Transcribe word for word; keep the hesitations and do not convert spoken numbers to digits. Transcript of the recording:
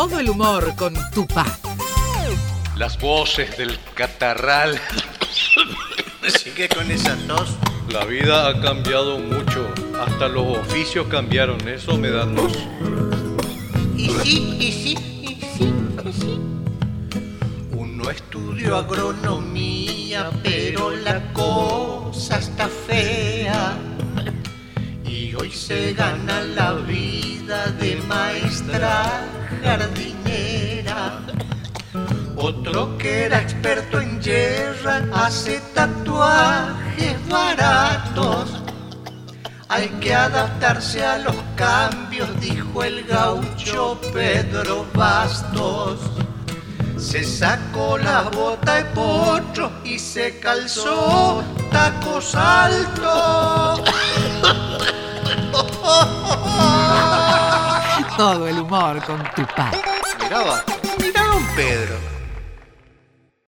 Todo el humor con Tupac. Las voces del catarral. Sigue con esa tos. La vida ha cambiado mucho. Hasta los oficios cambiaron. Eso me da tos. Y sí, y sí, y sí, y sí. Uno estudió agronomía, pero la cosa está fea. Y hoy se gana la vida de maestra jardinera. Otro que era experto en yerra hace tatuajes baratos. Hay que adaptarse a los cambios, dijo el gaucho Pedro Bastos. Se sacó la bota de potro y se calzó tacos altos. Todo el humor con Tupac. Mirá, va, mirá, don Pedro.